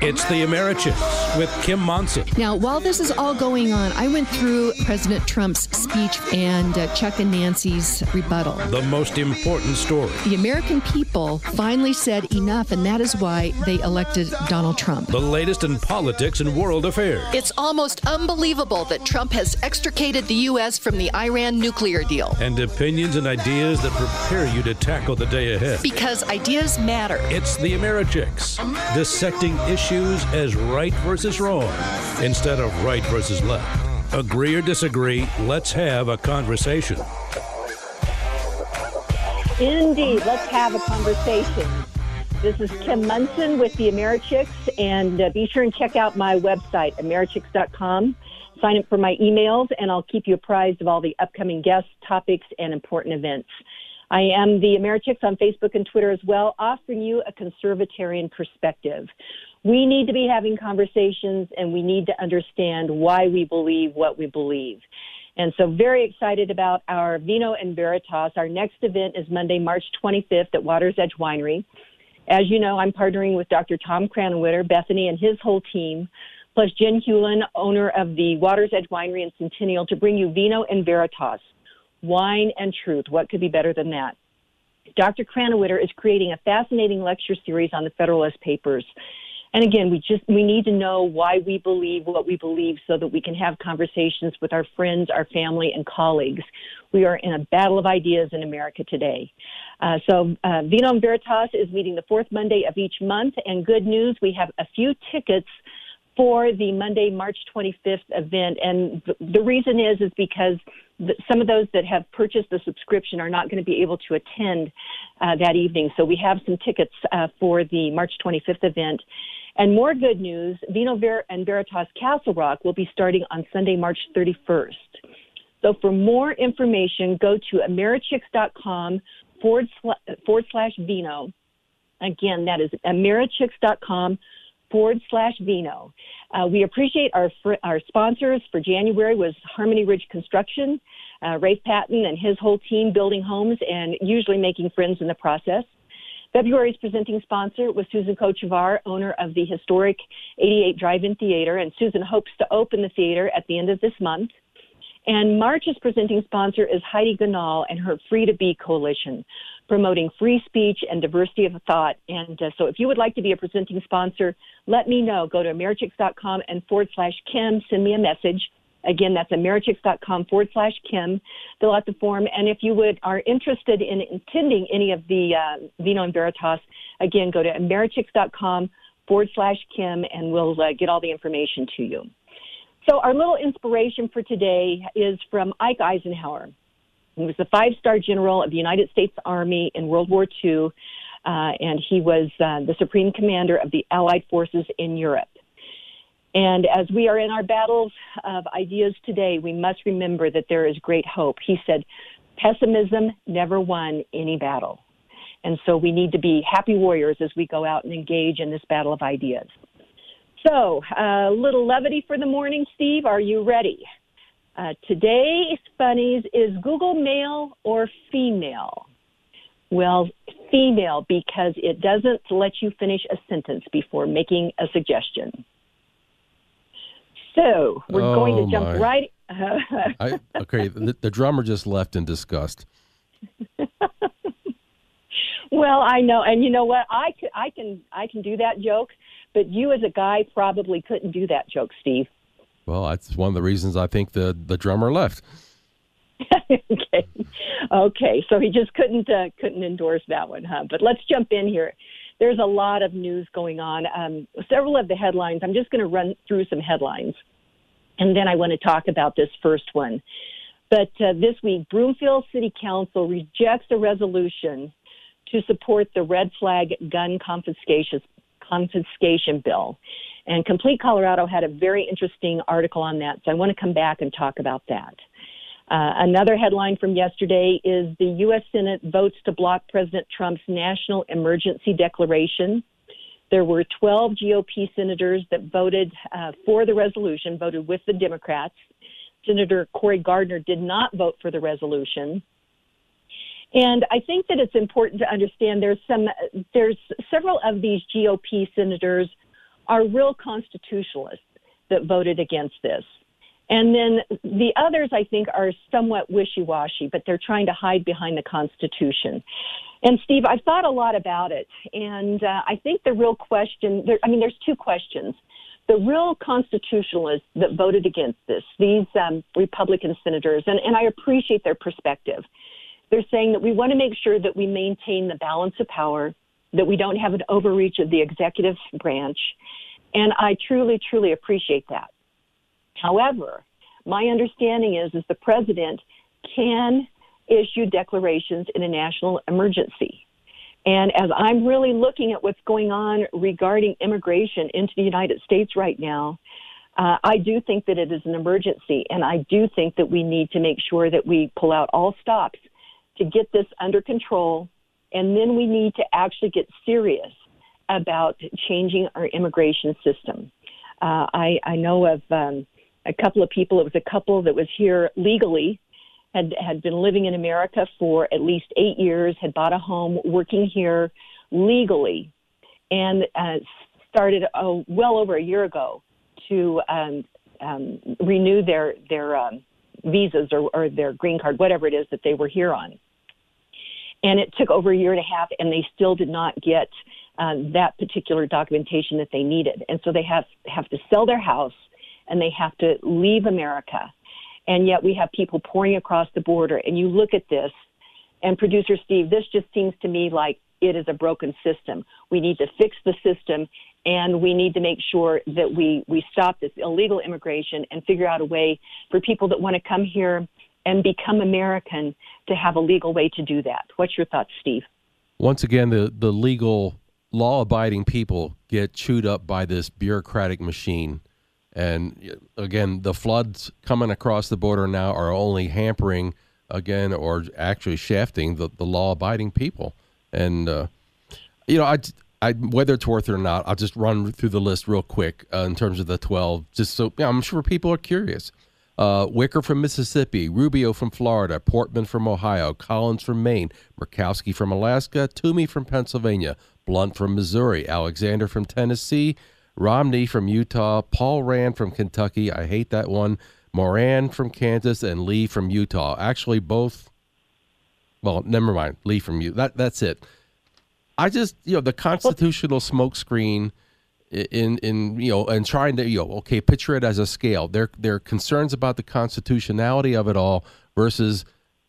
It's the Americhicks with Kim Monson. Now, while this is all going on, I went through President Trump's speech and Chuck and Nancy's rebuttal. The most important story. The American people finally said enough, and that is why they elected Donald Trump. The latest in politics and world affairs. It's almost unbelievable that Trump has extricated the U.S. from the Iran nuclear deal. And opinions and ideas that prepare you to tackle the day ahead. Because ideas matter. It's the Americhicks, dissecting issues as right versus wrong instead of right versus left. Agree or disagree, let's have a conversation. Indeed, let's have a conversation. This is Kim Monson with the Americhicks, and be sure and check out my website, americhicks.com. Sign up for my emails, and I'll keep you apprised of all the upcoming guests, topics, and important events. I am the Americhicks on Facebook and Twitter as well, offering you a conservatarian perspective. We need to be having conversations, and we need to understand why we believe what we believe. And so very excited about our Vino and Veritas. Our next event is Monday, March 25th at Water's Edge Winery. As you know, I'm partnering with Dr. Tom Kranenwitter, Bethany, and his whole team, plus Jen Hewlin, owner of the Water's Edge Winery in Centennial, to bring you Vino and Veritas, wine and truth. What could be better than that? Dr. Kranenwitter is creating a fascinating lecture series on the Federalist Papers. And again, we need to know why we believe what we believe so that we can have conversations with our friends, our family, and colleagues. We are in a battle of ideas in America today. So Vino and Veritas is meeting the fourth Monday of each month. And good news, we have a few tickets for the Monday, March 25th event. And the reason is because some of those that have purchased the subscription are not going to be able to attend that evening. So we have some tickets for the March 25th event. And more good news, Vino and Veritas Castle Rock will be starting on Sunday, March 31st. So for more information, go to americhicks.com/Vino. Again, that is americhicks.com/Vino. We appreciate our sponsors for January was Harmony Ridge Construction, Rafe Patton and his whole team building homes and usually making friends in the process. February's presenting sponsor was Susan Kochevar, owner of the historic 88 Drive-In Theater, and Susan hopes to open the theater at the end of this month. And March's presenting sponsor is Heidi Ganal and her Free to Be Coalition, promoting free speech and diversity of thought. And so if you would like to be a presenting sponsor, let me know. Go to americhicks.com and /Kim. Send me a message. Again, that's americhicks.com /Kim. Fill out the form. And if you are interested in attending any of the Vino and Veritas, again, go to americhicks.com /Kim, and we'll get all the information to you. So our little inspiration for today is from Ike Eisenhower. He was the 5-star general of the United States Army in World War II, and he was the supreme commander of the Allied forces in Europe. And as we are in our battles of ideas today, we must remember that there is great hope. He said, pessimism never won any battle. And so we need to be happy warriors as we go out and engage in this battle of ideas. So a little levity for the morning, Steve. Are you ready? Today's funnies is Google male or female? Well, female, because it doesn't let you finish a sentence before making a suggestion. So we're going to jump right. Okay, the drummer just left in disgust. Well, I know, and you know what? I can do that joke, but you as a guy probably couldn't do that joke, Steve. Well, that's one of the reasons I think the drummer left. Okay. So he just couldn't endorse that one, huh? But let's jump in here. There's a lot of news going on. Several of the headlines, I'm just going to run through some headlines, and then I want to talk about this first one. But this week, Broomfield City Council rejects a resolution to support the red flag gun confiscation bill. And Complete Colorado had a very interesting article on that, so I want to come back and talk about that. Another headline from yesterday is the U.S. Senate votes to block President Trump's national emergency declaration. There were 12 GOP senators that voted for the resolution, voted with the Democrats. Senator Cory Gardner did not vote for the resolution. And I think that it's important to understand there's several of these GOP senators are real constitutionalists that voted against this. And then the others, I think, are somewhat wishy-washy, but they're trying to hide behind the Constitution. And, Steve, I've thought a lot about it, and I think the real question, there's two questions. The real constitutionalists that voted against this, these Republican senators, and I appreciate their perspective. They're saying that we want to make sure that we maintain the balance of power, that we don't have an overreach of the executive branch, and I truly, truly appreciate that. However, my understanding is the president can issue declarations in a national emergency. And as I'm really looking at what's going on regarding immigration into the United States right now, I do think that it is an emergency, and I do think that we need to make sure that we pull out all stops to get this under control, and then we need to actually get serious about changing our immigration system. I know of a couple of people. It was a couple that was here legally, had been living in America for at least 8 years, had bought a home, working here legally, and started well over a year ago to renew their visas or their green card, whatever it is that they were here on. And it took over a year and a half, and they still did not get that particular documentation that they needed. And so they have to sell their house, and they have to leave America. And yet we have people pouring across the border. And you look at this, and Producer Steve, this just seems to me like it is a broken system. We need to fix the system, and we need to make sure that we stop this illegal immigration and figure out a way for people that want to come here and become American to have a legal way to do that. What's your thoughts, Steve? Once again, the legal, law-abiding people get chewed up by this bureaucratic machine. And again, the floods coming across the border now are only hampering, again, or actually shafting the law-abiding people. And, I whether it's worth it or not, I'll just run through the list real quick in terms of the 12, just so I'm sure people are curious. Wicker from Mississippi, Rubio from Florida, Portman from Ohio, Collins from Maine, Murkowski from Alaska, Toomey from Pennsylvania, Blunt from Missouri, Alexander from Tennessee, Romney from Utah, Paul Rand from Kentucky, I hate that one, Moran from Kansas, and Lee from Utah. Actually, both, well, never mind, Lee from Utah. That's it. I just, the constitutional smokescreen in and trying to, picture it as a scale. There are concerns about the constitutionality of it all versus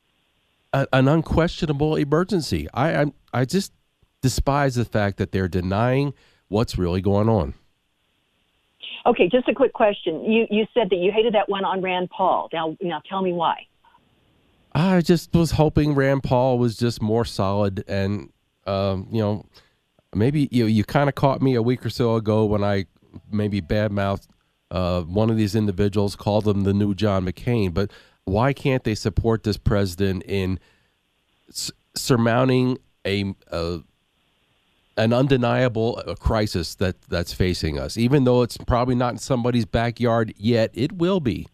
an unquestionable emergency. I just despise the fact that they're denying what's really going on. Okay, just a quick question. You said that you hated that one on Rand Paul. Now tell me why. I just was hoping Rand Paul was just more solid, and maybe you kind of caught me a week or so ago when I maybe badmouthed one of these individuals, called them the new John McCain. But why can't they support this president in surmounting an undeniable crisis that's facing us? Even though it's probably not in somebody's backyard yet, it will be.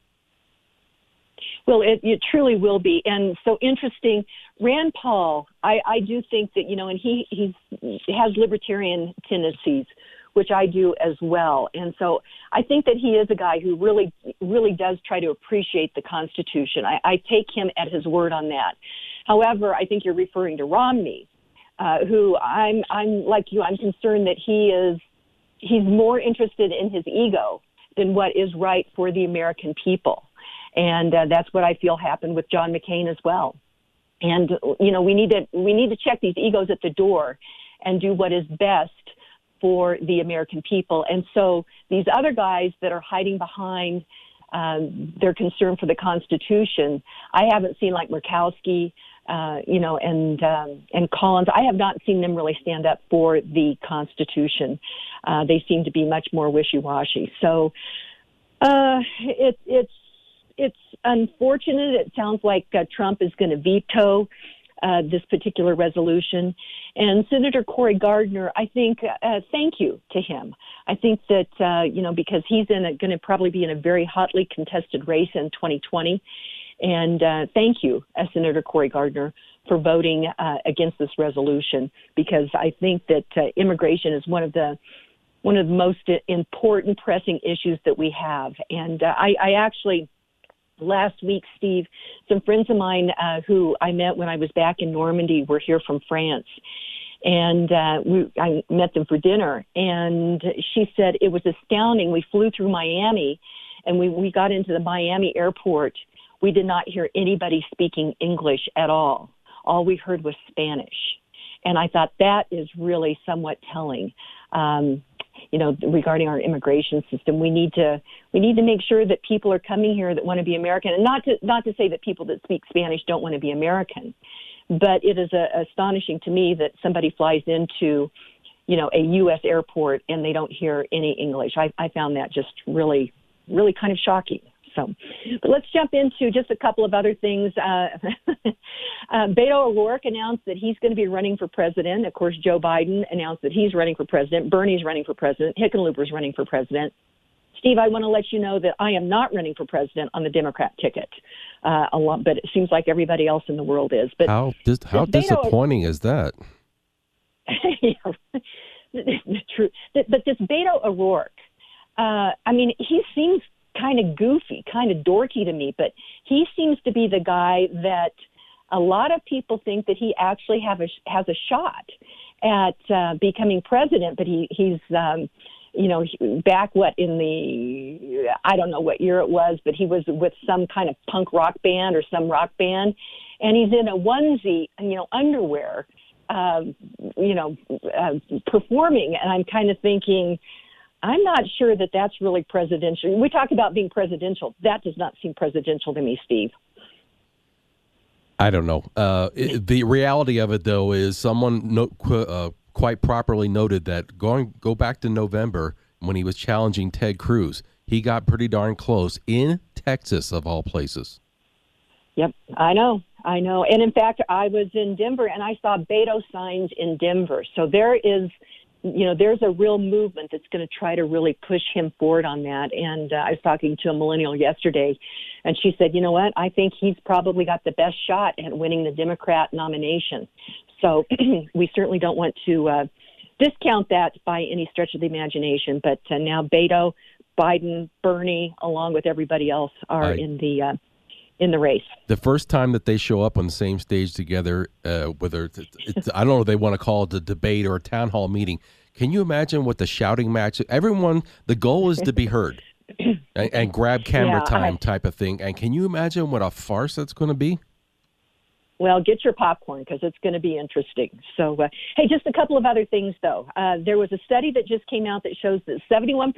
Well, it truly will be. And so interesting, Rand Paul, I do think that, and he has libertarian tendencies, which I do as well. And so I think that he is a guy who really, really does try to appreciate the Constitution. I take him at his word on that. However, I think you're referring to Romney, who I'm like you, I'm concerned that he's more interested in his ego than what is right for the American people. And that's what I feel happened with John McCain as well. And, we need to check these egos at the door and do what is best for the American people. And so these other guys that are hiding behind their concern for the Constitution, I haven't seen, like Murkowski, and Collins. I have not seen them really stand up for the Constitution. They seem to be much more wishy-washy. So it's unfortunate. It sounds like Trump is going to veto this particular resolution. And Senator Cory Gardner, I think, thank you to him. I think that, because he's going to probably be in a very hotly contested race in 2020. And thank you, Senator Cory Gardner, for voting against this resolution, because I think that immigration is one of the one of the most important pressing issues that we have. And I actually, last week, Steve, some friends of mine who I met when I was back in Normandy were here from France. And I met them for dinner. And she said it was astounding. We flew through Miami, and we got into the Miami airport. We did not hear anybody speaking English at all. All we heard was Spanish. And I thought that is really somewhat telling. Regarding our immigration system, we need to make sure that people are coming here that want to be American, and not to say that people that speak Spanish don't want to be American, but it is astonishing to me that somebody flies into, a U.S. airport and they don't hear any English. I found that just really, really kind of shocking. So, but let's jump into just a couple of other things. Beto O'Rourke announced that he's going to be running for president. Of course, Joe Biden announced that he's running for president. Bernie's running for president. Hickenlooper's running for president. Steve, I want to let you know that I am not running for president on the Democrat ticket, but it seems like everybody else in the world is. But how disappointing is that? True. But this Beto O'Rourke, he seems kind of goofy, kind of dorky to me, but he seems to be the guy that a lot of people think that he actually has a shot at becoming president. But he's back in the, I don't know what year it was, but he was with some kind of punk rock band or some rock band, and he's in a onesie, underwear, performing, and I'm kind of thinking, I'm not sure that that's really presidential. We talk about being presidential. That does not seem presidential to me, Steve. I don't know. The reality of it, though, is someone quite properly noted that go back to November when he was challenging Ted Cruz. He got pretty darn close in Texas, of all places. Yep, I know. And in fact, I was in Denver and I saw Beto signs in Denver. So there is, there's a real movement that's going to try to really push him forward on that. And I was talking to a millennial yesterday, and she said, you know what, I think he's probably got the best shot at winning the Democrat nomination. So we certainly don't want to discount that by any stretch of the imagination. But now Beto, Biden, Bernie, along with everybody else are in the race. The first time that they show up on the same stage together, whether it's, I don't know if they want to call it a debate or a town hall meeting, can you imagine what the shouting match? Everyone, the goal is to be heard and grab camera time type of thing. And can you imagine what a farce that's going to be? Well, get your popcorn because it's going to be interesting. So, hey, just a couple of other things, though. There was a study that just came out that shows that 71%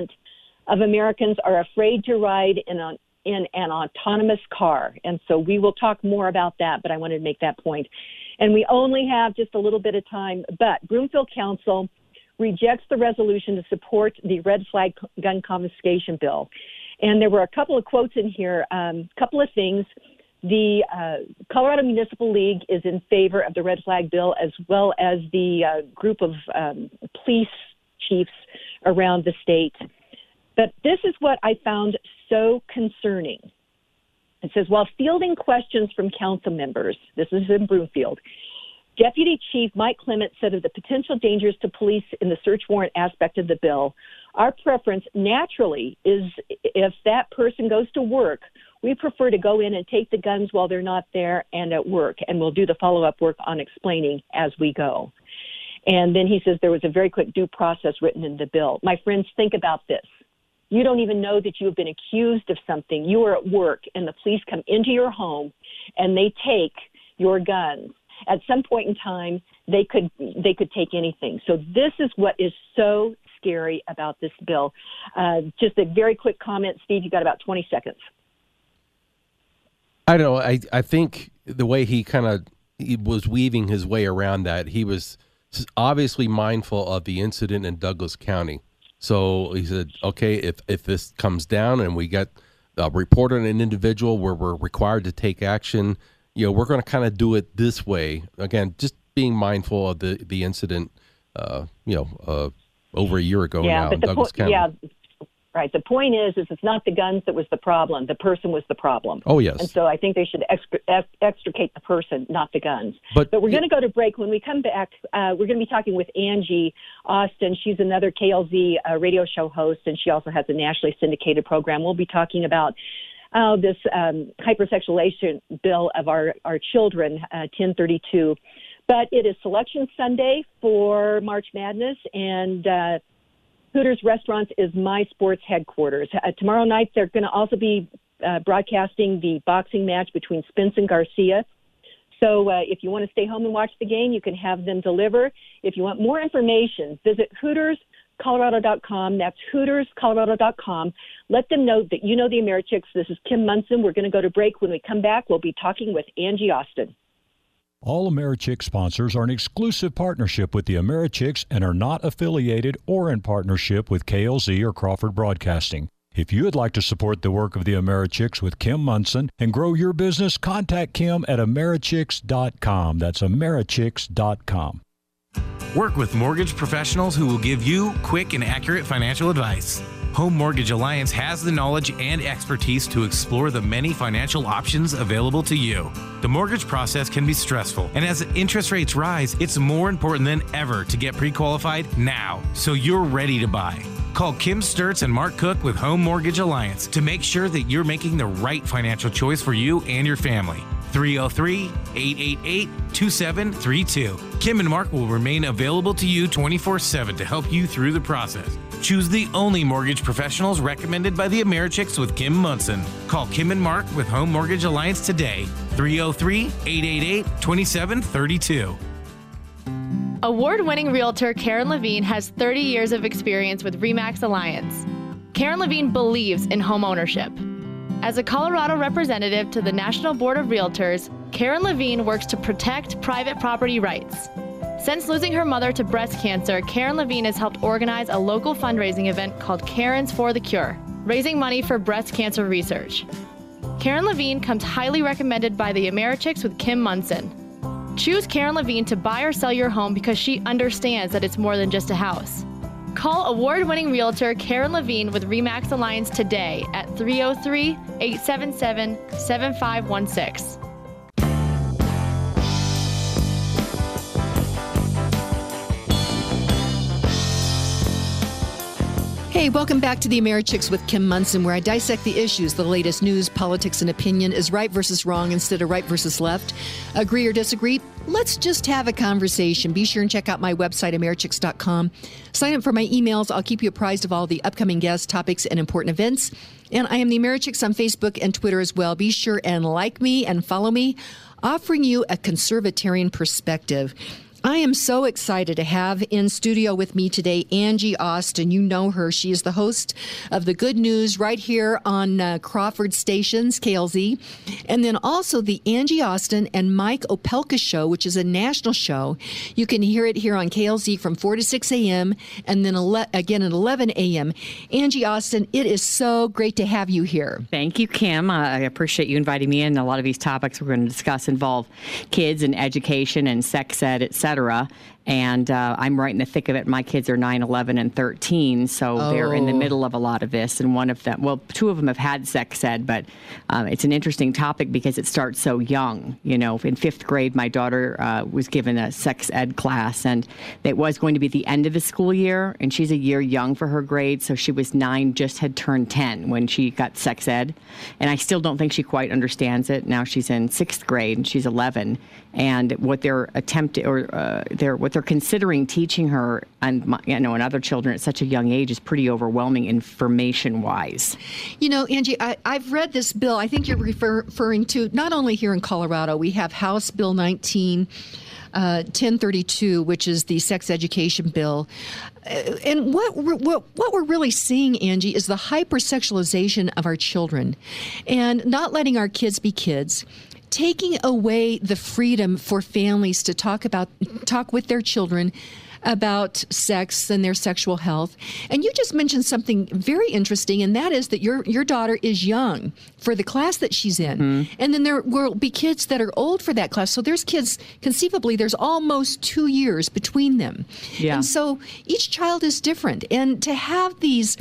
of Americans are afraid to ride in an autonomous car. And so we will talk more about that, but I wanted to make that point. And we only have just a little bit of time, but Broomfield Council rejects the resolution to support the red flag gun confiscation bill. And there were a couple of quotes in here, couple of things. The Colorado Municipal League is in favor of the red flag bill, as well as the group of police chiefs around the state. But this is what I found so concerning. It says, while fielding questions from council members, this is in Broomfield, Deputy Chief Mike Clement said of the potential dangers to police in the search warrant aspect of the bill, our preference naturally is if that person goes to work, we prefer to go in and take the guns while they're not there and at work, and we'll do the follow-up work on explaining as we go. And then he says there was a very quick due process written in the bill. My friends, think about this. You don't even know that you have been accused of something. You are at work, and the police come into your home, and they take your guns. At some point in time, they could take anything. So this is what is so scary about this bill. Just a very quick comment, Steve. You got about 20 seconds. I don't know. I think the way he was weaving his way around that, he was obviously mindful of the incident in Douglas County. So he said, okay, if this comes down and we get a report on an individual where we're required to take action, we're going to kind of do it this way. Again, just being mindful of the incident, over a year ago now in Douglas County. Yeah, Right. The point is it's not the guns that was the problem. The person was the problem. Oh, yes. And so I think they should extricate the person, not the guns. But we're going to go to break. When we come back, we're going to be talking with Angie Austin. She's another KLZ radio show host, and she also has a nationally syndicated program. We'll be talking about this hypersexualization bill of our children, 1032. But it is Selection Sunday for March Madness, and Hooters Restaurants is my sports headquarters. Tomorrow night, they're going to also be broadcasting the boxing match between Spence and Garcia. So if you want to stay home and watch the game, you can have them deliver. If you want more information, visit HootersColorado.com. That's HootersColorado.com. Let them know that you know the Americhicks. This is Kim Munson. We're going to go to break. When we come back, we'll be talking with Angie Austin. All Americhick sponsors are an exclusive partnership with the Americhicks and are not affiliated or in partnership with KLZ or Crawford Broadcasting. If you would like to support the work of the Americhicks with Kim Munson and grow your business, contact Kim at Americhicks.com. That's Americhicks.com. Work with mortgage professionals who will give you quick and accurate financial advice. Home Mortgage Alliance has the knowledge and expertise to explore the many financial options available to you. The mortgage process can be stressful, and as interest rates rise, it's more important than ever to get pre-qualified now, so you're ready to buy. Call Kim Sturtz and Mark Cook with Home Mortgage Alliance to make sure that you're making the right financial choice for you and your family. 303-888-2732. Kim and Mark will remain available to you 24/7 to help you through the process. Choose the only mortgage professionals recommended by the Americhicks with Kim Munson. Call Kim and Mark with Home Mortgage Alliance today. 303-888-2732. Award-winning realtor Karen Levine has 30 years of experience with RE/MAX Alliance. Karen Levine believes in home ownership. As a Colorado representative to the National Board of Realtors, Karen Levine works to protect private property rights. Since losing her mother to breast cancer, Karen Levine has helped organize a local fundraising event called Karen's for the Cure, raising money for breast cancer research. Karen Levine comes highly recommended by the Americhicks with Kim Munson. Choose Karen Levine to buy or sell your home because she understands that it's more than just a house. Call award-winning realtor Karen Levine with RE/MAX Alliance today at 303-877-7516. Hey, welcome back to the Americhicks with Kim Munson, where I dissect the issues, the latest news, politics, and opinion. Is right versus wrong instead of right versus left? Agree or disagree? Let's just have a conversation. Be sure and check out my website, Americhicks.com. Sign up for my emails. I'll keep you apprised of all the upcoming guests, topics, and important events. And I am the Americhicks on Facebook and Twitter as well. Be sure and like me and follow me, offering you a conservatarian perspective. I am so excited to have in studio with me today Angie Austin. You know her. She is the host of The Good News right here on Crawford Stations, KLZ. And then also the Angie Austin and Mike Opelka Show, which is a national show. You can hear it here on KLZ from 4 to 6 a.m. and then again at 11 a.m. Angie Austin, it is so great to have you here. Thank you, Kim. I appreciate you inviting me in. A lot of these topics we're going to discuss involve kids and education and sex ed, et cetera. And I'm right in the thick of it. My kids are 9, 11, and 13, so they're in the middle of a lot of this. And one of them, well, 2 of them have had sex ed, but it's an interesting topic because it starts so young. You know, in 5th grade, my daughter was given a sex ed class, and it was going to be the end of the school year, and she's a year young for her grade, so she was 9, just had turned 10 when she got sex ed. And I still don't think she quite understands it. Now she's in 6th grade, and she's 11, and what they're attempting, or what they're considering teaching her and other children at such a young age is pretty overwhelming information-wise. You know, Angie, I've read this bill. I think you're referring to not only here in Colorado. We have House Bill 1032, which is the sex education bill. And what we're really seeing, Angie, is the hypersexualization of our children and not letting our kids be kids. Taking away the freedom for families to talk with their children about sex and their sexual health. And you just mentioned something very interesting, and that is that your daughter is young for the class that she's in. Mm-hmm. And then there will be kids that are old for that class. So there's kids, conceivably, there's almost 2 years between them. Yeah. And so each child is different. And to have these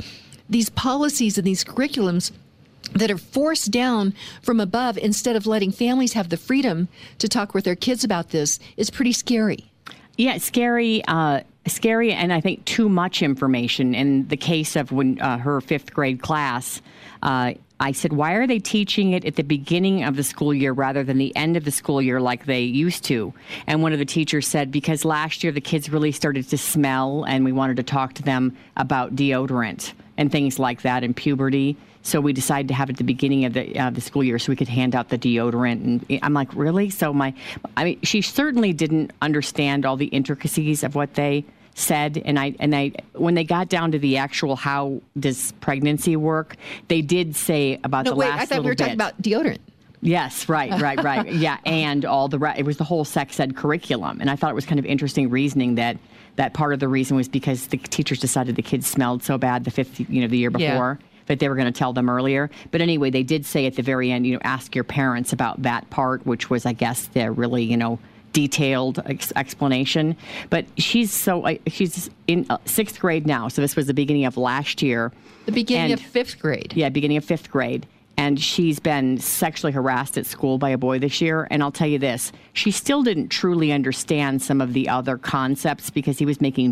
these policies and these curriculums that are forced down from above instead of letting families have the freedom to talk with their kids about this is pretty scary. Yeah, scary, and I think too much information. In the case of when her 5th grade class, I said, why are they teaching it at the beginning of the school year rather than the end of the school year like they used to? And one of the teachers said, because last year the kids really started to smell, and we wanted to talk to them about deodorant and things like that in puberty. So we decided to have it at the beginning of the school year so we could hand out the deodorant. And I'm like, really? So she certainly didn't understand all the intricacies of what they said. And I, when they got down to the actual how does pregnancy work, they did say about the last little bit. I thought we were talking about deodorant. Yes, right. Yeah, and all the it was the whole sex ed curriculum. And I thought it was kind of interesting reasoning that part of the reason was because the teachers decided the kids smelled so bad the year before. Yeah. That they were going to tell them earlier. But anyway, they did say at the very end, ask your parents about that part, which was, I guess, the really, detailed explanation. But she's in 6th grade now. So this was the beginning of last year. The beginning of 5th grade. Yeah, beginning of 5th grade. And she's been sexually harassed at school by a boy this year. And I'll tell you this, she still didn't truly understand some of the other concepts because he was making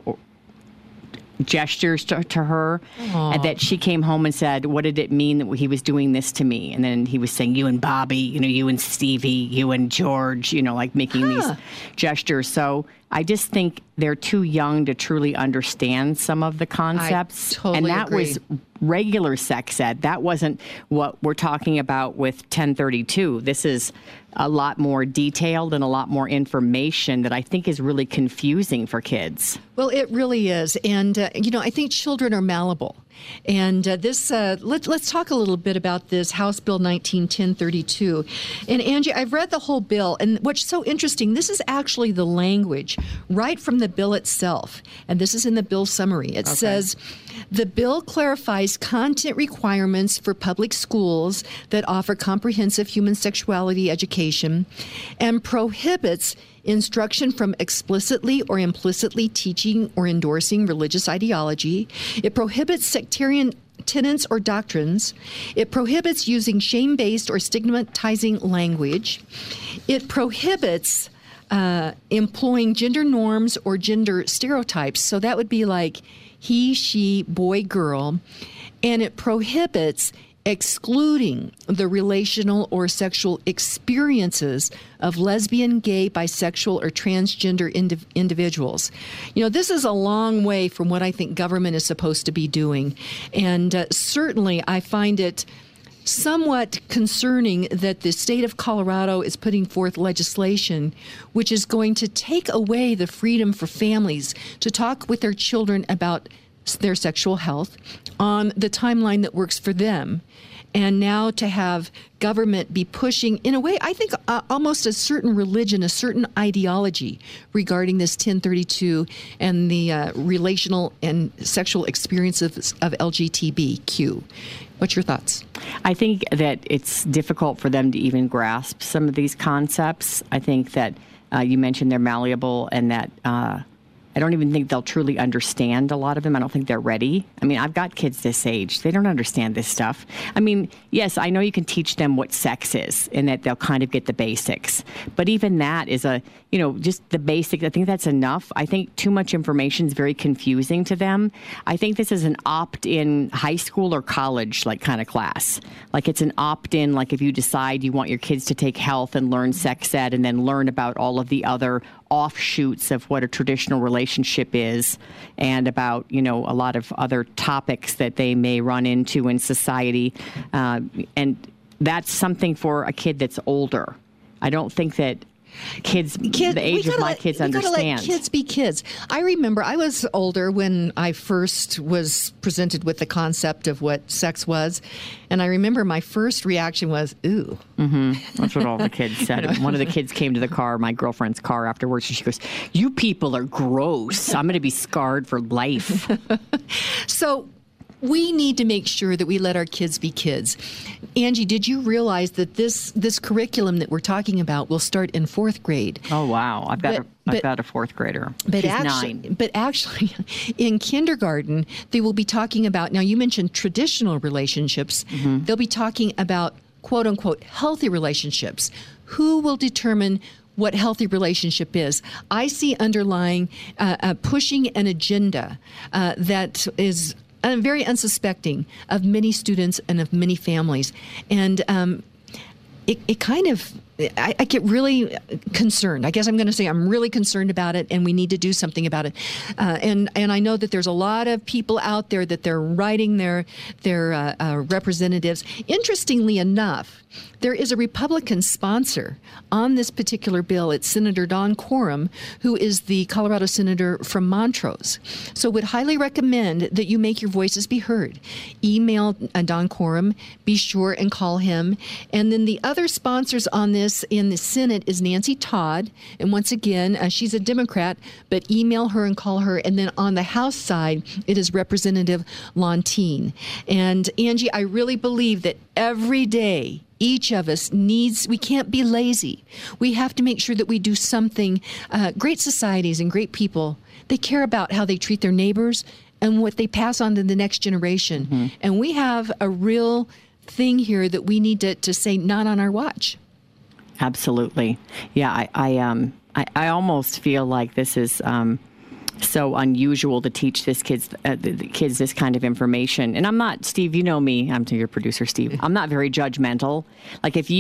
gestures to her. Aww. And that she came home and said, what did it mean that he was doing this to me? And then he was saying, you and Bobby, you and Stevie, you and George, like making these gestures. So I just think they're too young to truly understand some of the concepts. I totally agree. Was regular sex ed. That wasn't what we're talking about with 1032. This is a lot more detailed and a lot more information that I think is really confusing for kids. Well, it really is. And, I think children are malleable. And let's talk a little bit about this House Bill 1032. And Angie, I've read the whole bill. And what's so interesting, this is actually the language right from the bill itself. And this is in the bill summary. It says, the bill clarifies content requirements for public schools that offer comprehensive human sexuality education and prohibits instruction from explicitly or implicitly teaching or endorsing religious ideology. It prohibits sectarian tenets or doctrines. It prohibits using shame-based or stigmatizing language. It prohibits employing gender norms or gender stereotypes. So that would be like he, she, boy, girl. And it prohibits excluding the relational or sexual experiences of lesbian, gay, bisexual, or transgender individuals. This is a long way from what I think government is supposed to be doing. And certainly I find it somewhat concerning that the state of Colorado is putting forth legislation which is going to take away the freedom for families to talk with their children about their sexual health on the timeline that works for them. And now to have government be pushing, in a way, I think almost a certain religion, a certain ideology regarding this 1032 and the relational and sexual experiences of LGBTQ. What's your thoughts? I think that it's difficult for them to even grasp some of these concepts. I think that you mentioned they're malleable and that I don't even think they'll truly understand a lot of them. I don't think they're ready. I mean, I've got kids this age. They don't understand this stuff. I mean, yes, I know you can teach them what sex is and that they'll kind of get the basics. But even that is just the basics. I think that's enough. I think too much information is very confusing to them. I think this is an opt-in high school or college kind of class. Like it's an opt-in, like if you decide you want your kids to take health and learn sex ed and then learn about all of the other offshoots of what a traditional relationship is and about, a lot of other topics that they may run into in society. And that's something for a kid that's older. I don't think that the age of my kids understand. We gotta let kids be kids. I remember I was older when I first was presented with the concept of what sex was, and I remember my first reaction was, ooh. Mm-hmm. That's what all the kids said. One of the kids came to the car, my girlfriend's car, afterwards, and she goes, "You people are gross. I'm going to be scarred for life." So we need to make sure that we let our kids be kids. Angie, did you realize that this curriculum that we're talking about will start in 4th grade? Oh, wow. I've got a 4th grader. She's actually, 9. But actually, in kindergarten, they will be talking about, now you mentioned traditional relationships. Mm-hmm. They'll be talking about, quote unquote, healthy relationships. Who will determine what healthy relationship is? I see underlying pushing an agenda that is very unsuspecting of many students and of many families. And it kind of, I get really concerned. I guess I'm going to say I'm really concerned about it, and we need to do something about it. And I know that there's a lot of people out there that they're writing their representatives. Interestingly enough, there is a Republican sponsor on this particular bill. It's Senator Don Quorum, who is the Colorado senator from Montrose. So would highly recommend that you make your voices be heard. Email Don Quorum, be sure and call him. And then the other sponsors on this in the Senate is Nancy Todd. And once again, she's a Democrat, but email her and call her. And then on the House side, it is Representative Lontine. And Angie, I really believe that every day, each of us we can't be lazy. We have to make sure that we do something. Great societies and great people, they care about how they treat their neighbors and what they pass on to the next generation. Mm-hmm. And we have a real thing here that we need to say, not on our watch. Absolutely. Yeah, I almost feel like this is so unusual to teach the kids this kind of information. And I'm not, Steve, you know me, I'm your producer, Steve. I'm not very judgmental. Like if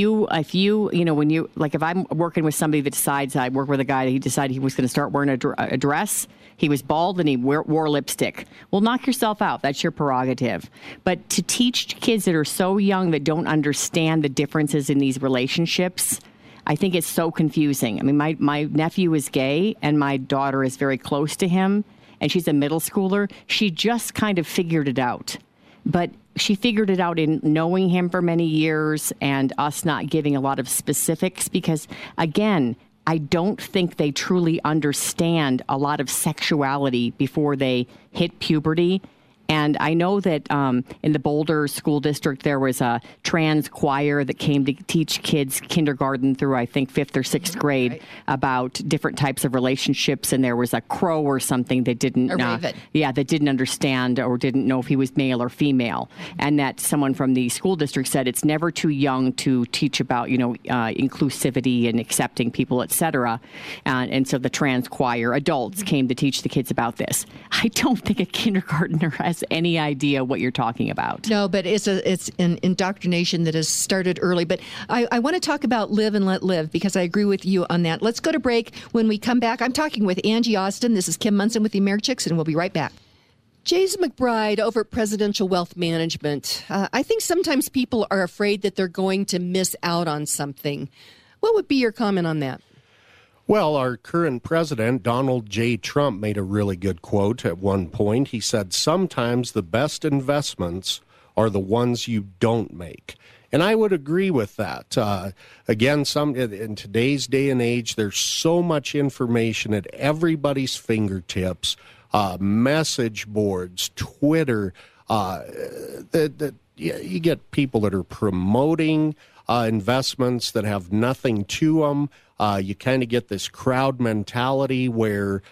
I'm working with somebody that decides, I work with a guy that he decided he was going to start wearing a dress. He was bald and he wore lipstick. Well, knock yourself out. That's your prerogative. But to teach kids that are so young that don't understand the differences in these relationships, I think it's so confusing. I mean, my nephew is gay, and my daughter is very close to him, and she's a middle schooler. She just kind of figured it out. But she figured it out in knowing him for many years and us not giving a lot of specifics because, again, I don't think they truly understand a lot of sexuality before they hit puberty. And I know that in the Boulder School District, there was a trans choir that came to teach kids kindergarten through, I think, 5th or 6th grade about different types of relationships. And there was a crow or something that didn't understand or didn't know if he was male or female. And that someone from the school district said it's never too young to teach about, inclusivity and accepting people, et cetera. And so the trans choir adults came to teach the kids about this. I don't think a kindergartner has any idea what you're talking about. No, but it's an indoctrination that has started early. But I want to talk about live and let live because I agree with you on that. Let's go to break. When we come back, I'm talking with Angie Austin. This is Kim Monson with the AmeriChicks, and we'll be right back. Jays McBride over at Presidential Wealth Management. I think sometimes people are afraid that they're going to miss out on something. What would be your comment on that? Well, our current president, Donald J. Trump, made a really good quote at one point. He said, sometimes the best investments are the ones you don't make. And I would agree with that. Again, in today's day and age, there's so much information at everybody's fingertips, message boards, Twitter, that you get people that are promoting investments that have nothing to them. You kind of get this crowd mentality where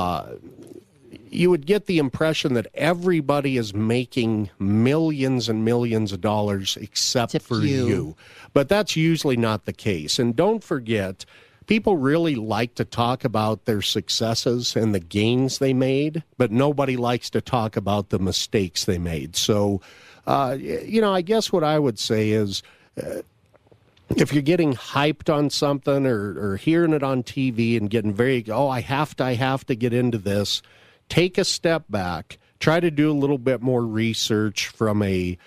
you would get the impression that everybody is making millions and millions of dollars except for you. But that's usually not the case. And don't forget, people really like to talk about their successes and the gains they made, but nobody likes to talk about the mistakes they made. So, I guess what I would say is, if you're getting hyped on something or hearing it on TV and getting I have to get into this, take a step back, try to do a little bit more research from a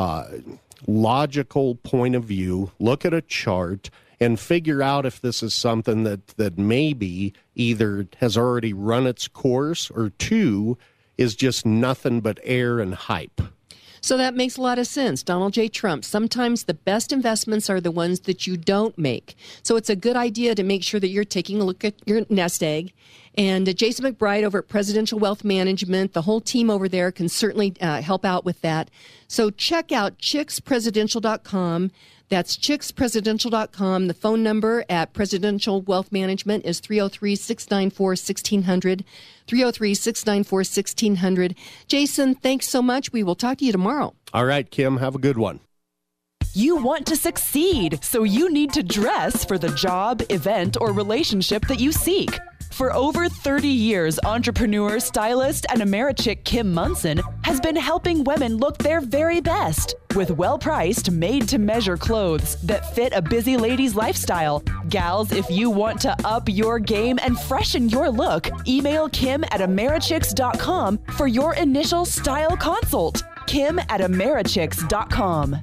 logical point of view, look at a chart, and figure out if this is something that maybe either has already run its course or two is just nothing but air and hype. So that makes a lot of sense. Donald J. Trump, sometimes the best investments are the ones that you don't make. So it's a good idea to make sure that you're taking a look at your nest egg. And Jason McBride over at Presidential Wealth Management, the whole team over there can certainly help out with that. So check out chickspresidential.com. That's chickspresidential.com. The phone number at Presidential Wealth Management is 303-694-1600. 303-694-1600. Jason, thanks so much. We will talk to you tomorrow. All right, Kim, have a good one. You want to succeed, so you need to dress for the job, event, or relationship that you seek. For over 30 years, entrepreneur, stylist, and Americhick Kim Munson has been helping women look their very best with well-priced, made-to-measure clothes that fit a busy lady's lifestyle. Gals, if you want to up your game and freshen your look, email Kim@Americhicks.com for your initial style consult. Kim@Americhicks.com.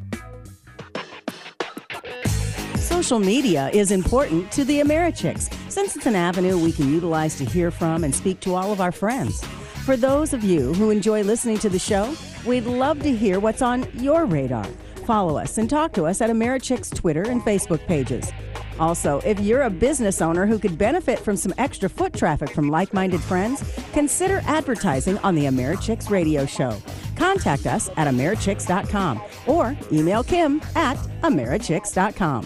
Social media is important to the Americhicks since it's an avenue we can utilize to hear from and speak to all of our friends. For those of you who enjoy listening to the show, we'd love to hear what's on your radar. Follow us and talk to us at Americhick's Twitter and Facebook pages. Also, if you're a business owner who could benefit from some extra foot traffic from like-minded friends, consider advertising on the Americhicks radio show. Contact us at Americhicks.com or email Kim@Americhicks.com.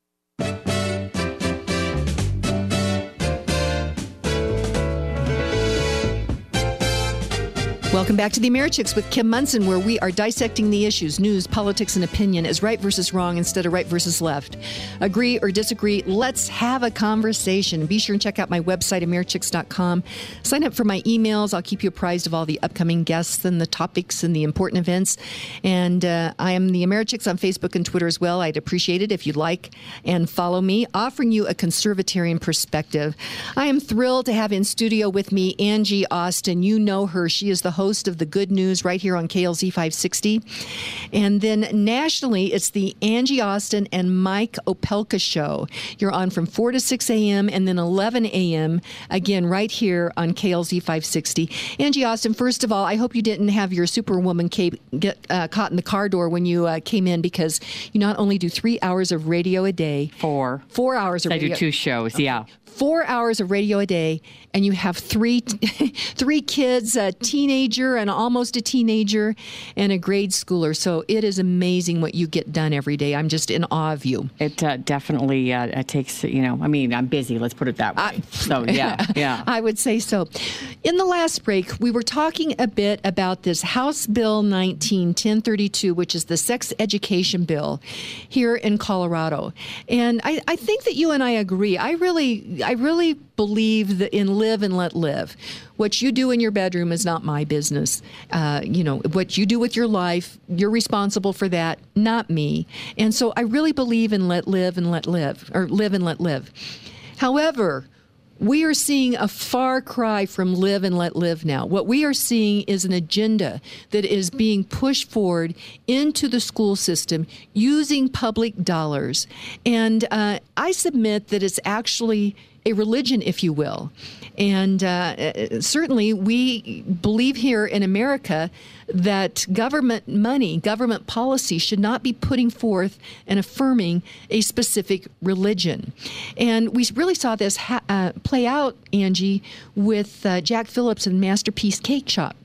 Welcome back to the Americhicks with Kim Munson, where we are dissecting the issues, news, politics, and opinion as right versus wrong instead of right versus left. Agree or disagree, let's have a conversation. Be sure and check out my website, Americhicks.com. Sign up for my emails. I'll keep you apprised of all the upcoming guests and the topics and the important events. And I am the Americhicks on Facebook and Twitter as well. I'd appreciate it if you'd like and follow me, offering you a conservatarian perspective. I am thrilled to have in studio with me Angie Austin. You know her. She is the host of The Good News right here on KLZ 560. And then nationally, it's the Angie Austin and Mike Opelka show. You're on from 4 to 6 a.m. and then 11 a.m. again right here on KLZ 560. Angie Austin, first of all, I hope you didn't have your Superwoman cape get caught in the car door when you came in, because you not only do 3 hours of radio a day. 4 hours of radio. I do 2 shows, yeah. 4 hours of radio a day, and you have three kids, a teenager and almost a teenager and a grade schooler. So it is amazing what you get done every day. I'm just in awe of you. It definitely takes, I'm busy, let's put it that way. So, yeah. I would say so. In the last break, we were talking a bit about this House Bill 1032, which is the sex education bill here in Colorado. And I think that you and I agree. I really believe that in live and let live. What you do in your bedroom is not my business. What you do with your life, you're responsible for that, not me. And so I really believe in let live and let live, or live and let live. However, we are seeing a far cry from live and let live now. What we are seeing is an agenda that is being pushed forward into the school system using public dollars. And I submit that it's actually a religion, if you will. And certainly we believe here in America that government money, government policy should not be putting forth and affirming a specific religion. And we really saw this play out, Angie, with Jack Phillips and Masterpiece Cake Shop.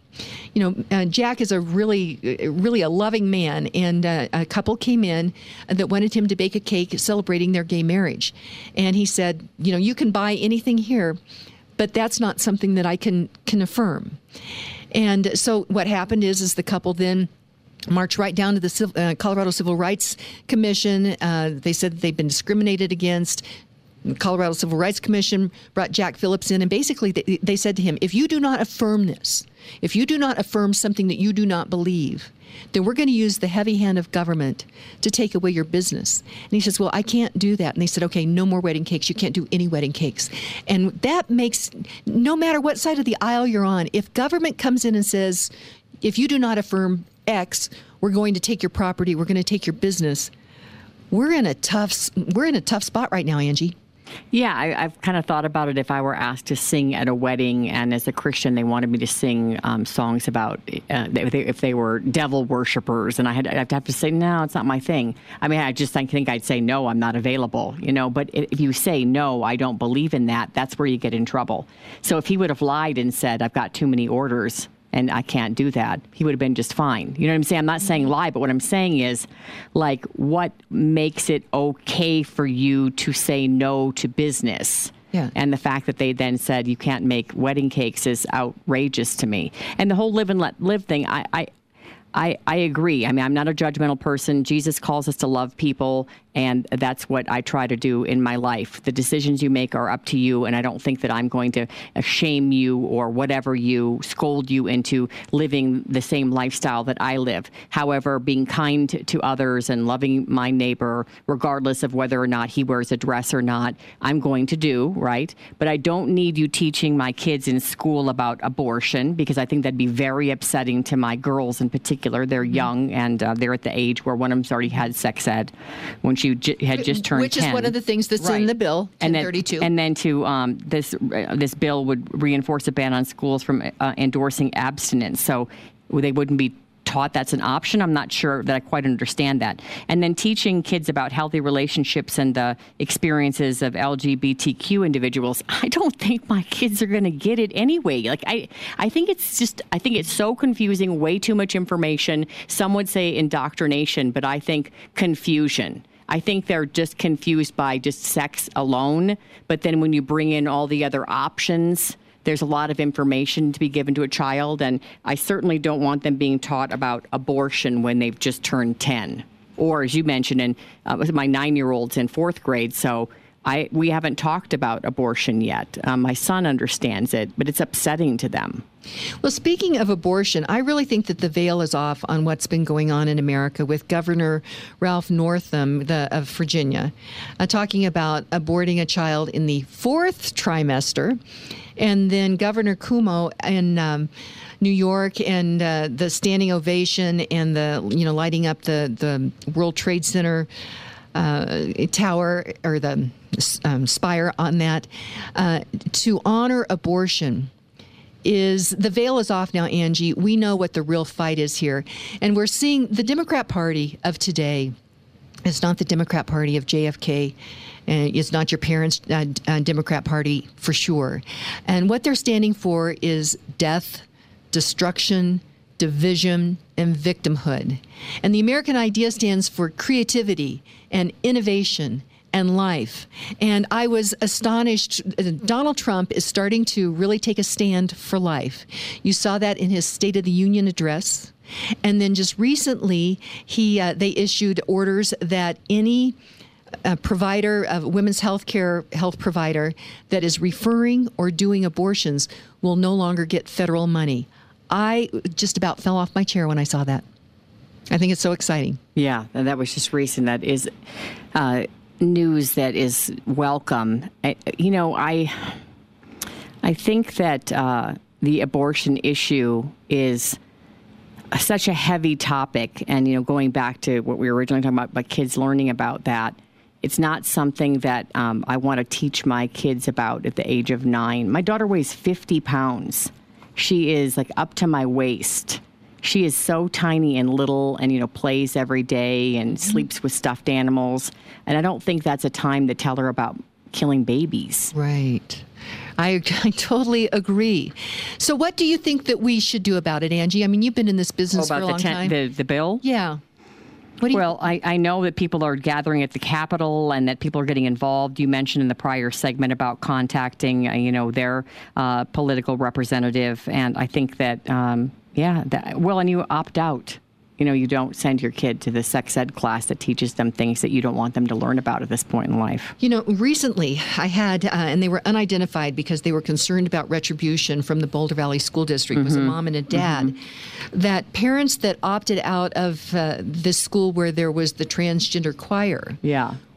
Jack is a really a loving man, and a couple came in that wanted him to bake a cake celebrating their gay marriage. And he said, you can buy anything here, but that's not something that I can affirm. And so what happened is the couple then marched right down to the Colorado Civil Rights Commission. They said that they've been discriminated against. The Colorado Civil Rights Commission brought Jack Phillips in, and basically they said to him, if you do not affirm this, if you do not affirm something that you do not believe, then we're going to use the heavy hand of government to take away your business. And he says, well, I can't do that. And they said, okay, no more wedding cakes. You can't do any wedding cakes. And that makes, no matter what side of the aisle you're on, if government comes in and says, if you do not affirm X, we're going to take your property, we're going to take your business, we're in a tough spot right now, Angie. Yeah, I've kind of thought about it. If I were asked to sing at a wedding, and as a Christian, they wanted me to sing songs about if they were devil worshipers, and I'd have to say, no, it's not my thing. I mean, I think I'd say, no, I'm not available, But if you say, no, I don't believe in that, that's where you get in trouble. So if he would have lied and said, I've got too many orders, and I can't do that, he would have been just fine. You know what I'm saying? I'm not saying lie, but what I'm saying is, like, what makes it okay for you to say no to business? Yeah. And the fact that they then said you can't make wedding cakes is outrageous to me. And the whole live and let live thing, I agree. I mean, I'm not a judgmental person. Jesus calls us to love people, and that's what I try to do in my life. The decisions you make are up to you, and I don't think that I'm going to shame you or whatever you, scold you into living the same lifestyle that I live. However, being kind to others and loving my neighbor, regardless of whether or not he wears a dress or not, I'm going to do, right? But I don't need you teaching my kids in school about abortion, because I think that'd be very upsetting to my girls in particular. They're young, and they're at the age where one of them's already had sex ed when she had just turned 10. Which is one of the things that's in the bill, 1032. And then this bill would reinforce a ban on schools from endorsing abstinence. So they wouldn't be taught that's an option. I'm not sure that I quite understand that. And then teaching kids about healthy relationships and the experiences of LGBTQ individuals. I don't think my kids are going to get it anyway. Like, I think it's so confusing, way too much information. Some would say indoctrination, but I think confusion. I think they're just confused by just sex alone. But then when you bring in all the other options, there's a lot of information to be given to a child, and I certainly don't want them being taught about abortion when they've just turned 10. Or, as you mentioned, and my 9-year-old's in 4th grade, so we haven't talked about abortion yet. My son understands it, but it's upsetting to them. Well, speaking of abortion, I really think that the veil is off on what's been going on in America with Governor Ralph Northam of Virginia, talking about aborting a child in the 4th trimester. And then Governor Cuomo in New York, and the standing ovation and the lighting up the World Trade Center tower, or the spire on that, to honor abortion. The veil is off now, Angie. We know what the real fight is here. And we're seeing the Democrat Party of today. It's not the Democrat Party of JFK. And it's not your parents' Democrat Party for sure. And what they're standing for is death, destruction, division, and victimhood. And the American idea stands for creativity and innovation and life. And I was astonished. Donald Trump is starting to really take a stand for life. You saw that in his State of the Union address. And then just recently, they issued orders that any provider of women's health provider that is referring or doing abortions will no longer get federal money. I just about fell off my chair when I saw that. I think it's so exciting. Yeah, and that was just recent. That is news that is welcome. I think that the abortion issue is such a heavy topic, and going back to what we were originally talking about kids learning about that, it's not something that I want to teach my kids about at the age of 9. My daughter weighs 50 pounds. She is like up to my waist. She is so tiny and little, and plays every day and sleeps with stuffed animals. And I don't think that's a time to tell her about killing babies. Right. I totally agree. So what do you think that we should do about it, Angie? I mean, you've been in this business for a long time. The bill? Yeah. I know that people are gathering at the Capitol and that people are getting involved. You mentioned in the prior segment about contacting, their political representative. And I think that, and you opt out. You don't send your kid to the sex ed class that teaches them things that you don't want them to learn about at this point in life. Recently I had, and they were unidentified because they were concerned about retribution from the Boulder Valley School District, was a mom and a dad, that parents that opted out of this school where there was the transgender choir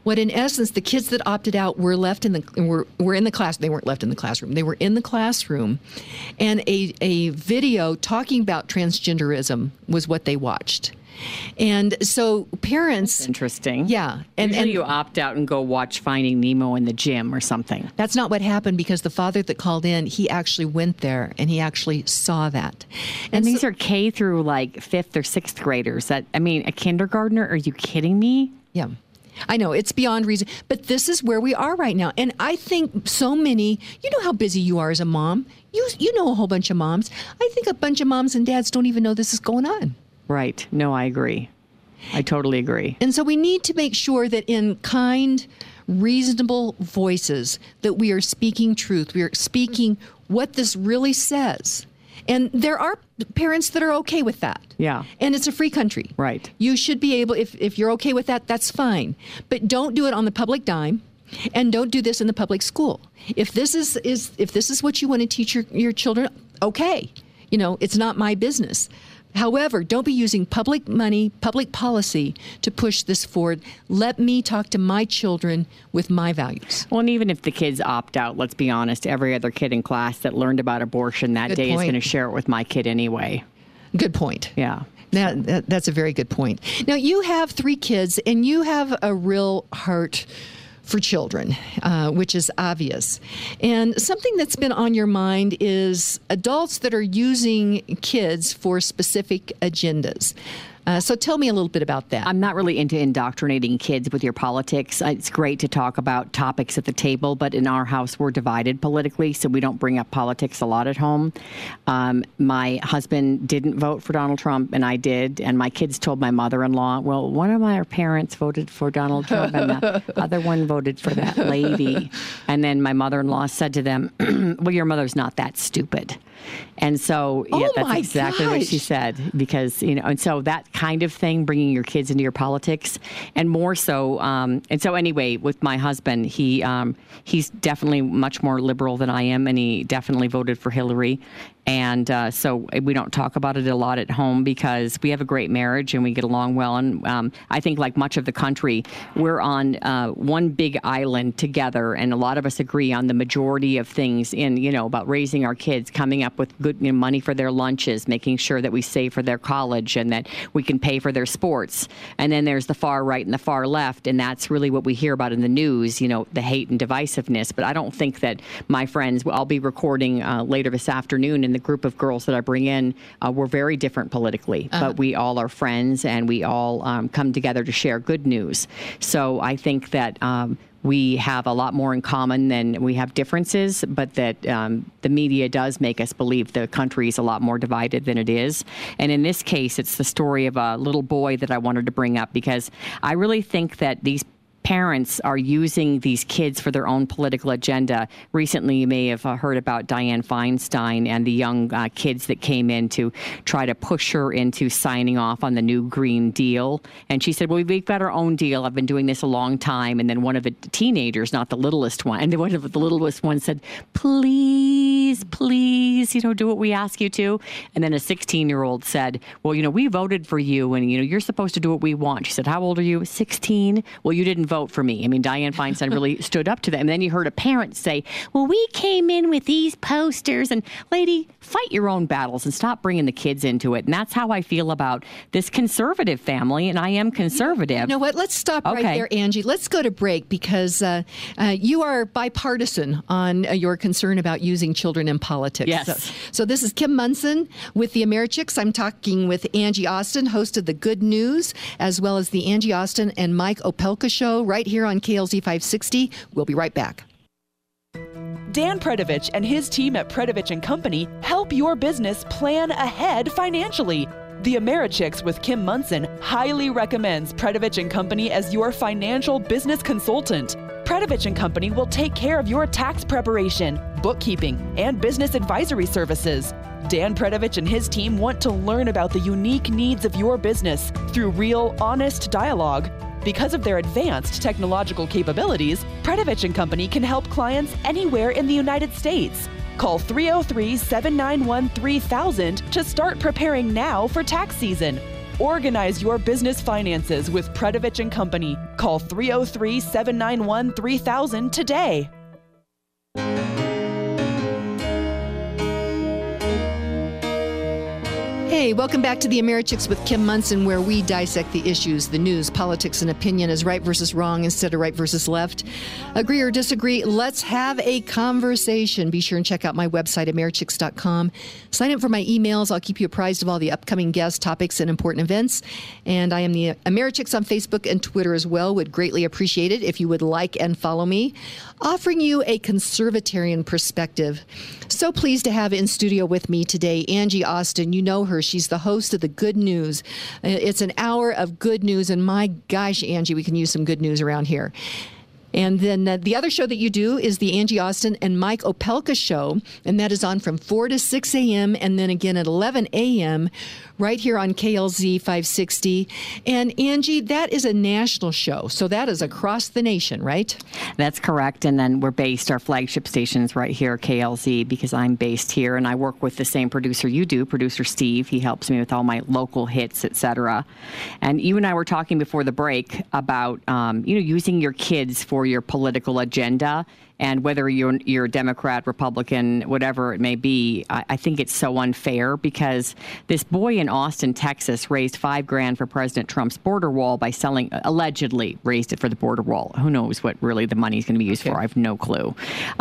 What in essence, the kids that opted out were left in the were in the class. They weren't left in the classroom. They were in the classroom, and a video talking about transgenderism was what they watched. And so parents... That's interesting. Yeah. Usually you opt out and go watch Finding Nemo in the gym or something. That's not what happened, because the father that called in, he actually went there and he actually saw that. And these are K through like 5th or 6th graders. A kindergartner? Are you kidding me? Yeah. I know, it's beyond reason. But this is where we are right now. And I think so many, you know how busy you are as a mom. You know a whole bunch of moms. I think a bunch of moms and dads don't even know this is going on. Right. No, I agree. I totally agree. And so we need to make sure that in kind, reasonable voices that we are speaking truth. We are speaking what this really says. And there are parents that are okay with that. Yeah. And it's a free country. Right. You should be able, if you're okay with that, that's fine. But don't do it on the public dime. And don't do this in the public school. If this is what you want to teach your children, okay. It's not my business. However, don't be using public money, public policy to push this forward. Let me talk to my children with my values. Well, and even if the kids opt out, let's be honest, every other kid in class that learned about abortion that day is going to share it with my kid anyway. Good point. Yeah. That's a very good point. Now, you have 3 kids, and you have a real heart for children, which is obvious. And something that's been on your mind is adults that are using kids for specific agendas. So tell me a little bit about that. I'm not really into indoctrinating kids with your politics. It's great to talk about topics at the table, but in our house, we're divided politically, so we don't bring up politics a lot at home. My husband didn't vote for Donald Trump, and I did. And my kids told my mother-in-law, well, one of my parents voted for Donald Trump, and the other one voted for that lady. And then my mother-in-law said to them, well, your mother's not that stupid. And so, yeah, that's exactly what she said, because, and so that kind of thing, bringing your kids into your politics, and more so. And so anyway, with my husband, he's definitely much more liberal than I am, and he definitely voted for Hillary. And so we don't talk about it a lot at home because we have a great marriage and we get along well. And I think, like much of the country, we're on one big island together, and a lot of us agree on the majority of things about raising our kids, coming up with good money for their lunches, making sure that we save for their college and that we can pay for their sports. And then there's the far right and the far left, and that's really what we hear about in the news, the hate and divisiveness. But I don't think that my friends, I'll be recording later this afternoon, and the group of girls that I bring in, we're very different politically, but we all are friends, and we all come together to share good news. So I think that we have a lot more in common than we have differences, but that the media does make us believe the country is a lot more divided than it is. And in this case, it's the story of a little boy that I wanted to bring up, because I really think that these parents are using these kids for their own political agenda. Recently, you may have heard about Dianne Feinstein and the young kids that came in to try to push her into signing off on the new Green Deal. And she said, well, we've got our own deal. I've been doing this a long time. And then one of the teenagers, not the littlest one, and one of the littlest ones said, please, do what we ask you to. And then a 16-year-old said, well, we voted for you, and, you're supposed to do what we want. She said, how old are you? 16. Well, you didn't vote for me. I mean, Dianne Feinstein really stood up to them. And then you heard a parent say, well, we came in with these posters. And lady, fight your own battles and stop bringing the kids into it. And that's how I feel about this conservative family. And I am conservative. You know what? Let's stop right there, Angie. Let's go to break, because you are bipartisan on your concern about using children in politics. Yes. So this is Kim Monson with the Americhicks. I'm talking with Angie Austin, host of The Good News, as well as the Angie Austin and Mike Opelka Show, right here on KLZ 560. We'll be right back. Dan Predovich and his team at Predovich & Company help your business plan ahead financially. The Americhicks with Kim Monson highly recommends Predovich & Company as your financial business consultant. Predovich & Company will take care of your tax preparation, bookkeeping, and business advisory services. Dan Predovich and his team want to learn about the unique needs of your business through real, honest dialogue. Because of their advanced technological capabilities, Predovich & Company can help clients anywhere in the United States. Call 303-791-3000 to start preparing now for tax season. Organize your business finances with Predovich & Company. Call 303-791-3000 today. Hey, welcome back to the AmeriChicks with Kim Monson, where we dissect the issues, the news, politics, and opinion as right versus wrong instead of right versus left. Agree or disagree, let's have a conversation. Be sure and check out my website, AmeriChicks.com. Sign up for my emails. I'll keep you apprised of all the upcoming guests, topics, and important events. And I am the AmeriChicks on Facebook and Twitter as well. Would greatly appreciate it if you would like and follow me. Offering you a conservatarian perspective. So pleased to have in studio with me today Angie Austin. You know her. She's the host of the Good News. It's an hour of good news, and my gosh, Angie, we can use some good news around here. And then the other show that you do is the Angie Austin and Mike Opelka show, and that is on from 4 to 6 a.m. and then again at 11 a.m. right here on KLZ 560. And Angie, that is a national show, so that is across the nation, right? That's correct. And then we're based, our flagship station's right here, KLZ, because I'm based here, and I work with the same producer you do, producer Steve. He helps me with all my local hits, etc. And you and I were talking before the break about, using your kids for your political agenda. And whether you're a Democrat, Republican, whatever it may be, I think it's so unfair because this boy in Austin, Texas, raised $5,000 for President Trump's border wall by selling, allegedly raised it for the border wall. Who knows what really the money is going to be used for? I have no clue.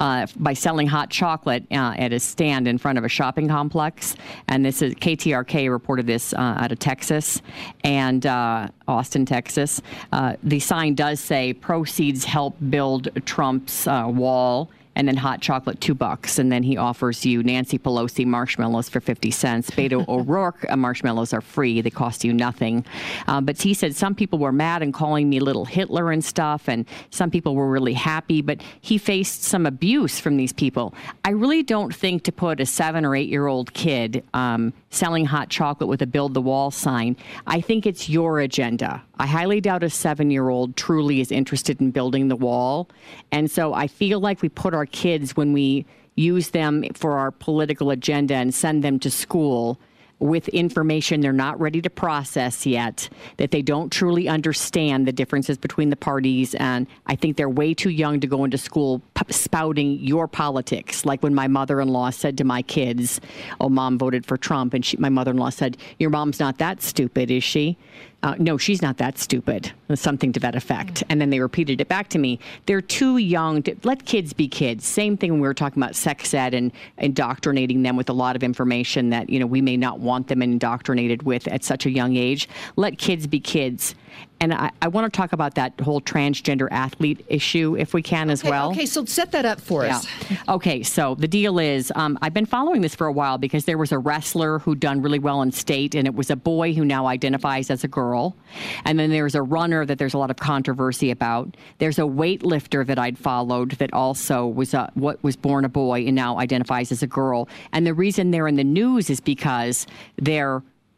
By selling hot chocolate at a stand in front of a shopping complex. And this is KTRK reported this out of Texas and Austin, Texas. The sign does say proceeds help build Trump's wall, and then hot chocolate $2, and then he offers you Nancy Pelosi marshmallows for 50 cents. Beto O'Rourke marshmallows are free; they cost you nothing. But he said some people were mad and calling me little Hitler and stuff, and some people were really happy. But he faced some abuse from these people. I really don't think to put a 7 or 8 year old kid selling hot chocolate with a build the wall sign. I think it's your agenda. I highly doubt a 7-year-old truly is interested in building the wall. And so I feel like we put our kids, when we use them for our political agenda and send them to school with information they're not ready to process yet, that they don't truly understand the differences between the parties. And I think they're way too young to go into school spouting your politics. Like when my mother-in-law said to my kids, oh, Mom voted for Trump. And my mother-in-law said, your mom's not that stupid, is she? No, she's not that stupid. Something to that effect. And then they repeated it back to me. They're too young to let kids be kids. Same thing when we were talking about sex ed and indoctrinating them with a lot of information that, we may not want them indoctrinated with at such a young age. Let kids be kids. And I want to talk about that whole transgender athlete issue, if we can, as well. Okay, so set that up for us. Okay, so the deal is, I've been following this for a while because there was a wrestler who done really well in state, and it was a boy who now identifies as a girl. And then there's a runner that there's a lot of controversy about. There's a weightlifter that I'd followed that also was was born a boy and now identifies as a girl. And the reason they're in the news is because they're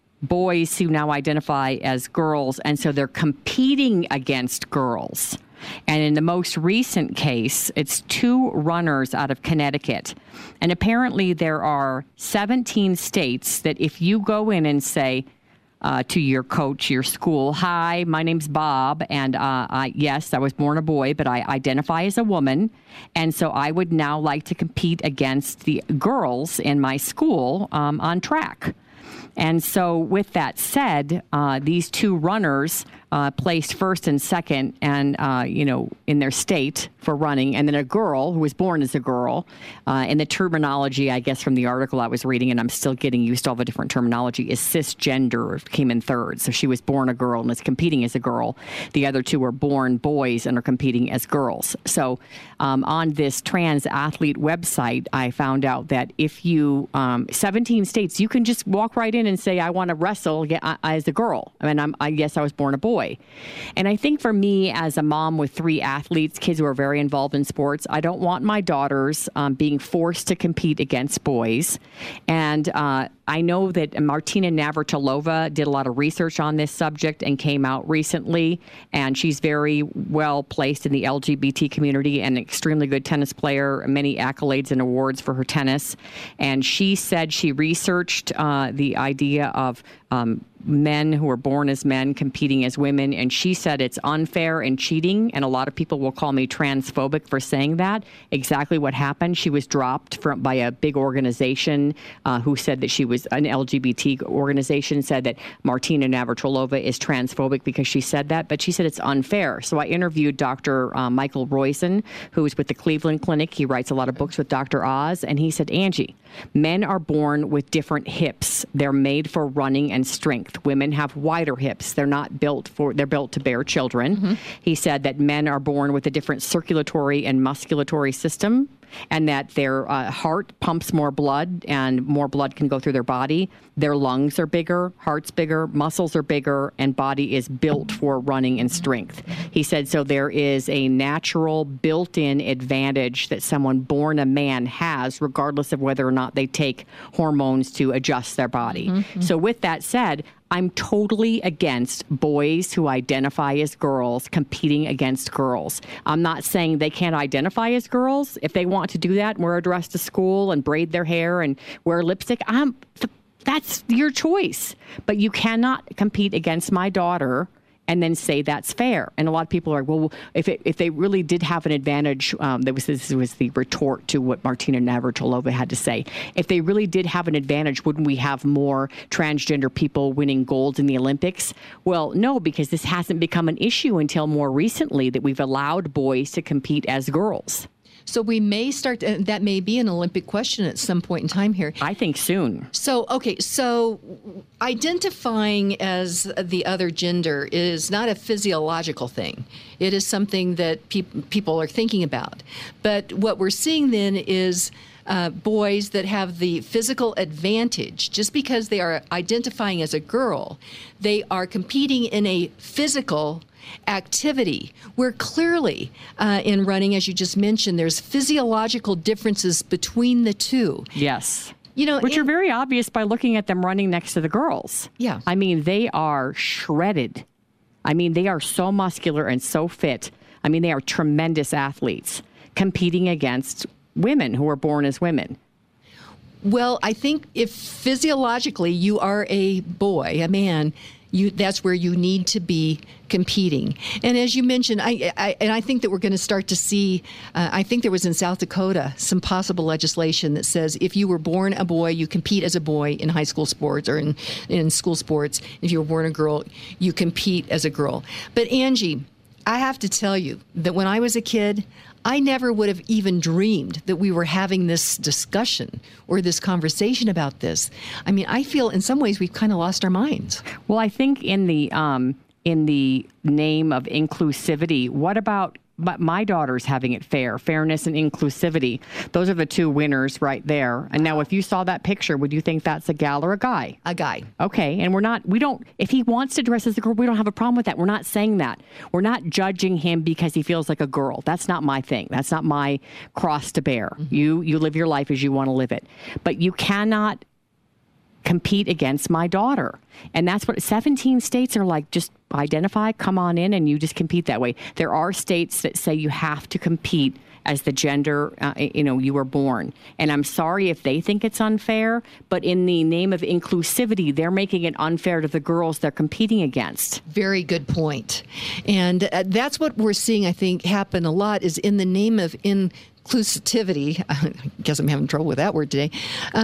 boys who now identify as girls, and so they're competing against girls. And in the most recent case, it's 2 runners out of Connecticut. And apparently there are 17 states that if you go in and say to your coach, your school, hi, my name's Bob, and yes, I was born a boy, but I identify as a woman, and so I would now like to compete against the girls in my school on track. And so with that said, these 2 runners placed first and second and, in their state for running. And then a girl who was born as a girl. And the terminology, I guess, from the article I was reading, and I'm still getting used to all the different terminology, is cisgender, came in third. So she was born a girl and is competing as a girl. The other 2 were born boys and are competing as girls. So on this trans athlete website, I found out that if you, 17 states, you can just walk right in and say, I want to wrestle as a girl. I mean, I guess I was born a boy. And I think for me, as a mom with 3 athletes, kids who are very involved in sports, I don't want my daughters being forced to compete against boys. And I know that Martina Navratilova did a lot of research on this subject and came out recently, and she's very well placed in the LGBT community and an extremely good tennis player, many accolades and awards for her tennis. And she said she researched the idea of men who are born as men competing as women. And she said it's unfair and cheating. And a lot of people will call me transphobic for saying that. Exactly what happened. She was dropped by a big organization who said that she was an LGBT organization, said that Martina Navratilova is transphobic because she said that. But she said it's unfair. So I interviewed Dr. Michael Roizen, who is with the Cleveland Clinic. He writes a lot of books with Dr. Oz. And he said, Angie, men are born with different hips. They're made for running and strength. Women have wider hips. They're built to bear children. Mm-hmm. He said that men are born with a different circulatory and musculatory system, and that their heart pumps more blood and more blood can go through their body. Their lungs are bigger, heart's bigger, muscles are bigger, and body is built for running and strength. He said so there is a natural built-in advantage that someone born a man has, regardless of whether or not they take hormones to adjust their body. Mm-hmm. So with that said, I'm totally against boys who identify as girls competing against girls. I'm not saying they can't identify as girls. If they want to do that and wear a dress to school and braid their hair and wear lipstick, that's your choice. But you cannot compete against my daughter and then say that's fair. And a lot of people are, well, if they really did have an advantage, this was the retort to what Martina Navratilova had to say. If they really did have an advantage, wouldn't we have more transgender people winning gold in the Olympics? Well, no, because this hasn't become an issue until more recently that we've allowed boys to compete as girls. So we may start, that may be an Olympic question at some point in time here. I think soon. So identifying as the other gender is not a physiological thing. It is something that people are thinking about. But what we're seeing then is boys that have the physical advantage. Just because they are identifying as a girl, they are competing in a physical activity where clearly in running, as you just mentioned, there's physiological differences between the two. Yes. Which are very obvious by looking at them running next to the girls. Yeah. I mean, they are shredded. I mean, they are so muscular and so fit. I mean, they are tremendous athletes competing against women who are born as women. Well, I think if physiologically you are a boy, a man, that's where you need to be competing. And as you mentioned, I think that we're going to start to see, I think there was in South Dakota some possible legislation that says if you were born a boy, you compete as a boy in high school sports or in school sports. If you were born a girl, you compete as a girl. But Angie, I have to tell you that when I was a kid, I never would have even dreamed that we were having this discussion or this conversation about this. I mean, I feel in some ways we've kind of lost our minds. Well, I think in the name of inclusivity, what about my daughter's having it fairness and inclusivity? Those are the two winners right there. And now if you saw that picture, would you think that's a gal or a guy? A guy. Okay. And if he wants to dress as a girl, we don't have a problem with that. We're not saying that. We're not judging him because he feels like a girl. That's not my thing. That's not my cross to bear. Mm-hmm. You live your life as you want to live it. But you cannot compete against my daughter. And that's what 17 states are like, just identify, come on in, and you just compete that way. There are states that say you have to compete as the gender, you were born. And I'm sorry if they think it's unfair, but in the name of inclusivity, they're making it unfair to the girls they're competing against. Very good point. And that's what we're seeing, I think, happen a lot is in the name of inclusivity. I guess I'm having trouble with that word today.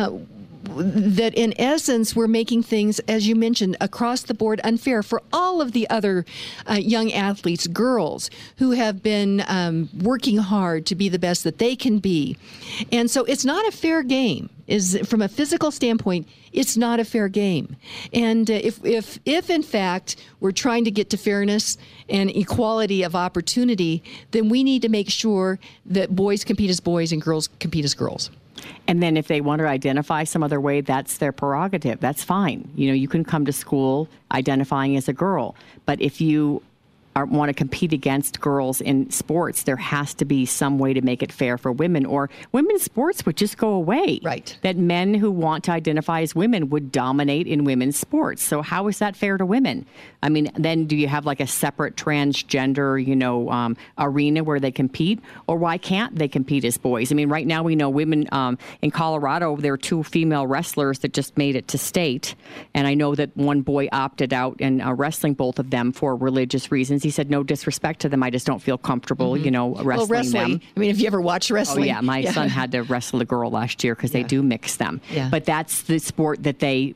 That in essence, we're making things, as you mentioned, across the board unfair for all of the other young athletes, girls who have been working hard to be the best that they can be. And so it's not a fair game. From a physical standpoint, it's not a fair game. And if in fact we're trying to get to fairness and equality of opportunity, then we need to make sure that boys compete as boys and girls compete as girls. And then if they want to identify some other way, that's their prerogative. That's fine. You can come to school identifying as a girl. But if you want to compete against girls in sports, there has to be some way to make it fair for women, or women's sports would just go away. Right. That men who want to identify as women would dominate in women's sports. So how is that fair to women? I mean, then do you have like a separate transgender, arena where they compete? Or why can't they compete as boys? I mean, right now we know women in Colorado, there are 2 female wrestlers that just made it to state. And I know that one boy opted out in wrestling both of them for religious reasons. He said, no disrespect to them, I just don't feel comfortable, wrestling them. I mean, have you ever watched wrestling? Oh, yeah. My son had to wrestle a girl last year because they do mix them. Yeah. But that's the sport that they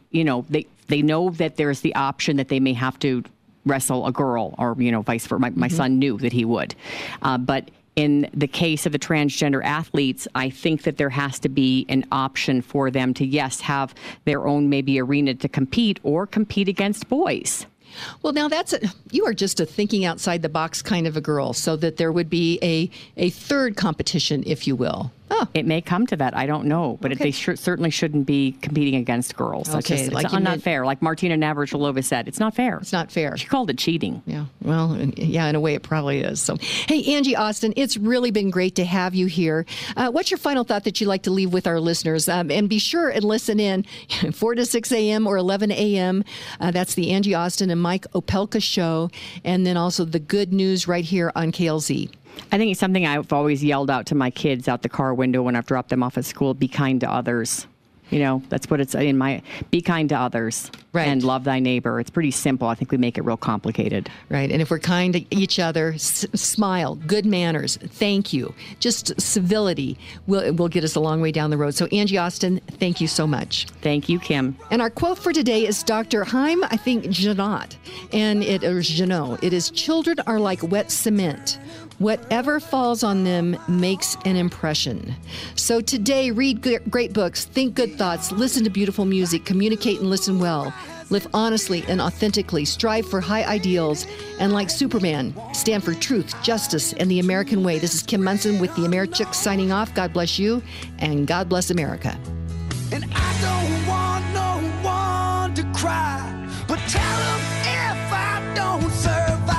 know that there's the option that they may have to wrestle a girl or, vice versa. My son knew that he would. But in the case of the transgender athletes, I think that there has to be an option for them to, yes, have their own maybe arena to compete or compete against boys. Well, now you are just a thinking outside the box kind of a girl, so that there would be a third competition, if you will. Oh. It may come to that. I don't know. But they certainly shouldn't be competing against girls. Okay. It's not fair. Like Martina Navratilova said, it's not fair. It's not fair. She called it cheating. Yeah. Well, yeah, in a way it probably is. So, hey, Angie Austin, it's really been great to have you here. What's your final thought that you'd like to leave with our listeners? And be sure and listen in 4 to 6 a.m. or 11 a.m. That's the Angie Austin and Mike Opelka show. And then also the good news right here on KLZ. I think it's something I've always yelled out to my kids out the car window when I've dropped them off at school: be kind to others. That's what it's in be kind to others. Right. And love thy neighbor. It's pretty simple. I think we make it real complicated. Right. And if we're kind to each other, smile, good manners, thank you, just civility will get us a long way down the road. So Angie Austin, thank you so much. Thank you, Kim. And our quote for today is Dr. Haim, I think, Janot. And it is, children are like wet cement. Whatever falls on them makes an impression. So today, read great books, think good thoughts, listen to beautiful music, communicate and listen well, live honestly and authentically, strive for high ideals, and like Superman, stand for truth, justice, and the American way. This is Kim Munson with the Americhicks signing off. God bless you, and God bless America. And I don't want no one to cry, but tell them if I don't survive,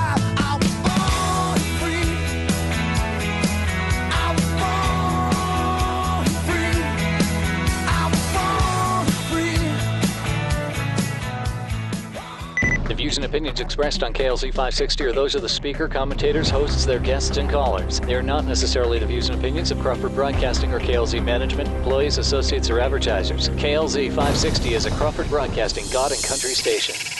The views and opinions expressed on KLZ 560 are those of the speaker, commentators, hosts, their guests, and callers. They are not necessarily the views and opinions of Crawford Broadcasting or KLZ management, employees, associates, or advertisers. KLZ 560 is a Crawford Broadcasting God and Country station.